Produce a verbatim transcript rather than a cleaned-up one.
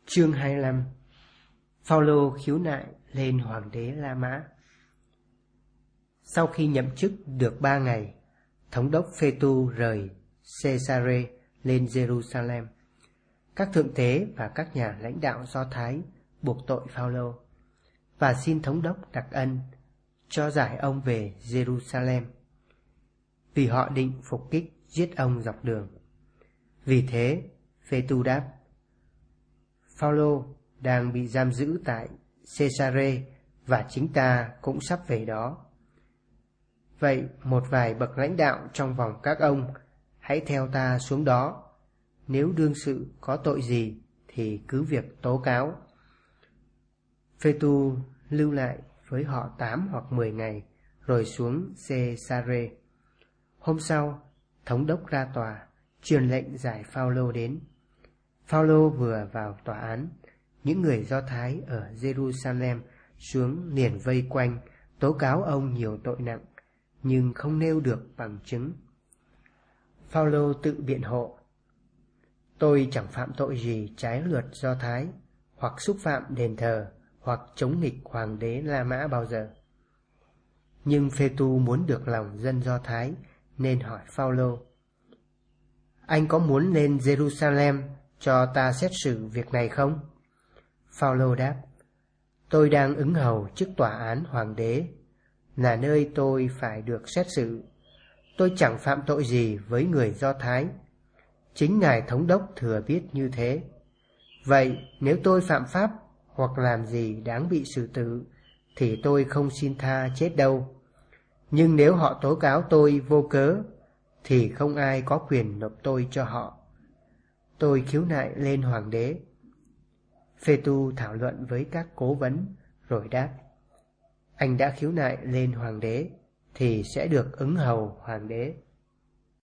Chương hai mươi lăm. Phaolô khiếu nại lên hoàng đế La Mã. Sau khi nhậm chức được ba ngày, thống đốc Phê-tu rời Caesarea lên Jerusalem. Các thượng tế và các nhà lãnh đạo Do Thái buộc tội Phaolô và xin thống đốc đặc ân cho giải ông về Jerusalem, vì họ định phục kích giết ông dọc đường. Vì thế, Phê-tu đáp: Phaolô đang bị giam giữ tại Caesarea và chính ta cũng sắp về đó. Vậy một vài bậc lãnh đạo trong vòng các ông hãy theo ta xuống đó. Nếu đương sự có tội gì thì cứ việc tố cáo. Phê-tu lưu lại với họ tám hoặc mười ngày rồi xuống Caesarea. Hôm sau, thống đốc ra tòa, truyền lệnh giải Phaolô đến. Phaolô vừa vào tòa án, những người Do Thái ở Jerusalem xuống liền vây quanh, tố cáo ông nhiều tội nặng, nhưng không nêu được bằng chứng. Phaolô tự biện hộ: Tôi chẳng phạm tội gì trái luật Do Thái, hoặc xúc phạm đền thờ, hoặc chống nghịch hoàng đế La Mã bao giờ. Nhưng Phê-tu muốn được lòng dân Do Thái nên hỏi Phaolô: Anh có muốn lên Jerusalem cho ta xét xử việc này không? Phaolô đáp: Tôi đang ứng hầu trước tòa án hoàng đế, là nơi tôi phải được xét xử. Tôi chẳng phạm tội gì với người Do Thái. Chính ngài thống đốc thừa biết như thế. Vậy nếu tôi phạm pháp hoặc làm gì đáng bị xử tử, thì tôi không xin tha chết đâu. Nhưng nếu họ tố cáo tôi vô cớ, thì không ai có quyền nộp tôi cho họ. Tôi khiếu nại lên hoàng đế. Phê-tu thảo luận với các cố vấn rồi đáp: Anh đã khiếu nại lên hoàng đế thì sẽ được ứng hầu hoàng đế.